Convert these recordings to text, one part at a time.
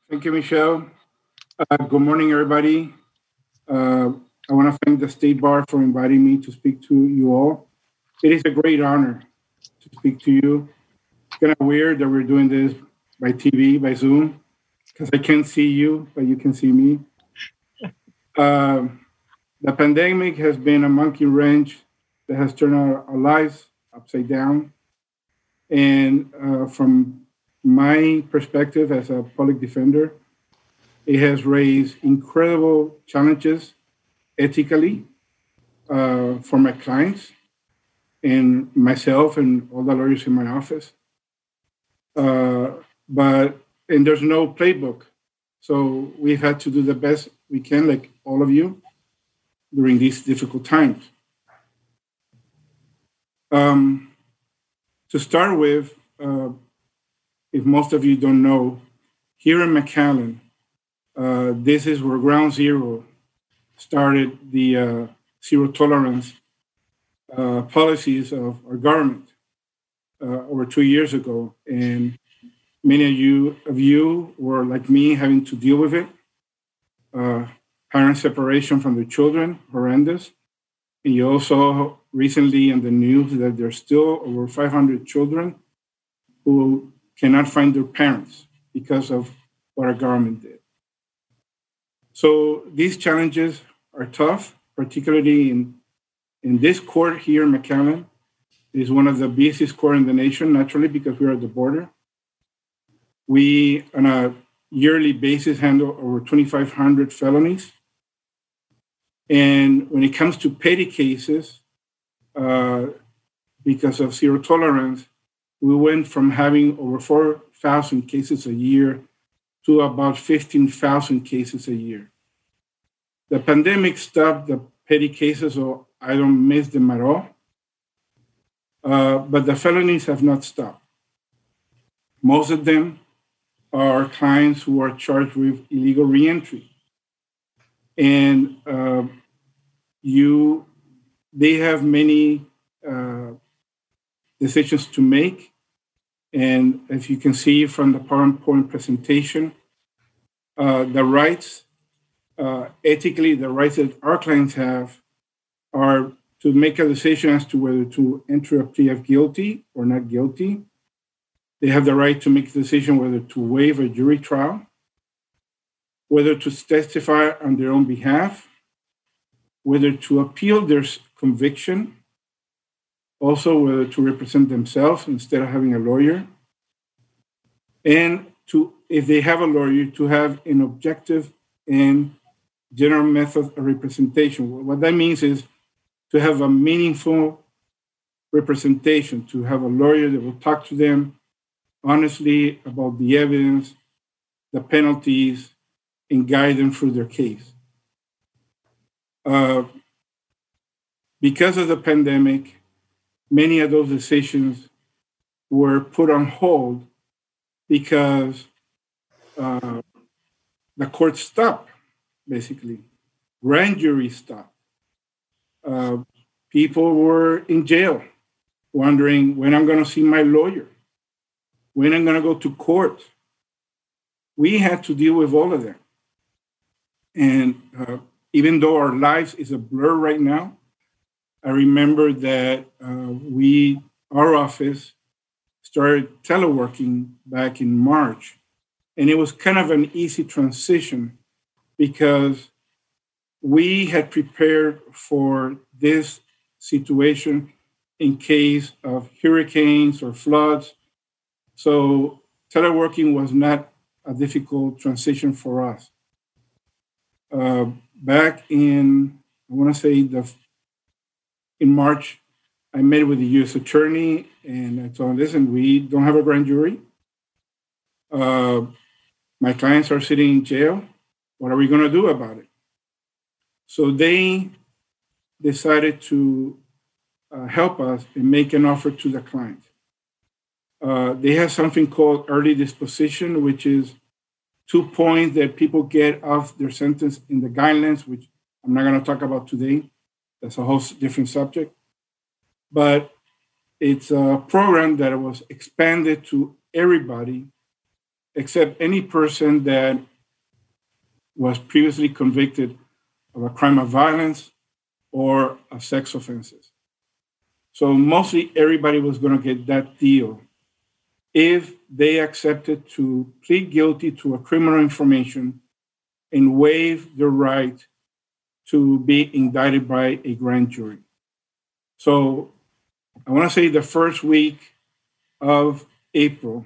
Thank you, Michelle. Good morning, everybody. Uh, I want to thank the State Bar for inviting me to speak to you all. It is a great honor to speak to you. It's kind of weird that we're doing this by TV, by Zoom, because I can't see you, but you can see me. Um, the pandemic has been a monkey wrench that has turned our lives upside down. And from my perspective as a public defender, it has raised incredible challenges ethically for my clients and myself and all the lawyers in my office. Uh, but and there's no playbook, so we've had to do the best we can, like all of you, during these difficult times. Um, to start with, if most of you don't know, here in McAllen, this is where Ground Zero started the zero tolerance policies of our government over 2 years ago, and many of you were like me, having to deal with it. Parent separation from their children, horrendous. And you also recently in the news that there's still over 500 children who cannot find their parents because of what our government did. So these challenges are tough, particularly in this court here in McAllen. It is one of the busiest courts in the nation, naturally, because we're at the border. We, on a yearly basis, handle over 2,500 felonies. And when it comes to petty cases, uh, because of zero tolerance, we went from having over 4,000 cases a year to about 15,000 cases a year. The pandemic stopped the petty cases, so I don't miss them at all. But the felonies have not stopped. Most of them are clients who are charged with illegal reentry. And they have many decisions to make. And as you can see from the PowerPoint presentation, the rights, ethically, the rights that our clients have are to make a decision as to whether to enter a plea of guilty or not guilty. They have the right to make a decision whether to waive a jury trial, whether to testify on their own behalf, whether to appeal their conviction, also whether to represent themselves instead of having a lawyer, and to, if they have a lawyer, to have an objective and general method of representation. What that means is to have a meaningful representation, to have a lawyer that will talk to them honestly about the evidence, the penalties, and guide them through their case. Because of the pandemic, many of those decisions were put on hold because the court stopped, basically. Grand jury stopped. People were in jail, wondering when I'm going to see my lawyer, when I'm going to go to court. We had to deal with all of that. And even though our lives is a blur right now, I remember that our office started teleworking back in March. And it was kind of an easy transition because we had prepared for this situation in case of hurricanes or floods. So teleworking was not a difficult transition for us. Back in, I want to say in March, I met with the U.S. attorney and I told him, listen, we don't have a grand jury. My clients are sitting in jail. What are we going to do about it? So they decided to help us and make an offer to the client. They have something called early disposition, which is 2 points that people get off their sentence in the guidelines, which I'm not going to talk about today. That's a whole different subject. But it's a program that was expanded to everybody except any person that was previously convicted of a crime of violence or of sex offenses. So mostly everybody was going to get that deal if they accepted to plead guilty to a criminal information and waive the right to be indicted by a grand jury. So I want to say the first week of April,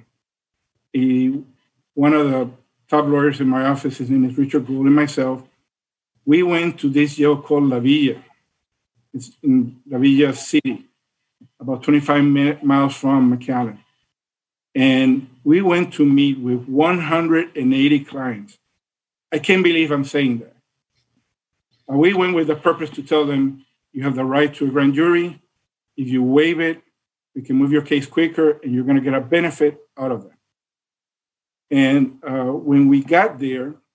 one of the top lawyers in my office, his name is Richard Gould, and myself, we went to this jail called La Villa. It's in La Villa City, about 25 miles from McAllen. And we went to meet with 180 clients. I can't believe I'm saying that. We went with the purpose to tell them, you have the right to a grand jury. If you waive it, we can move your case quicker and you're going to get a benefit out of that. And when we got there,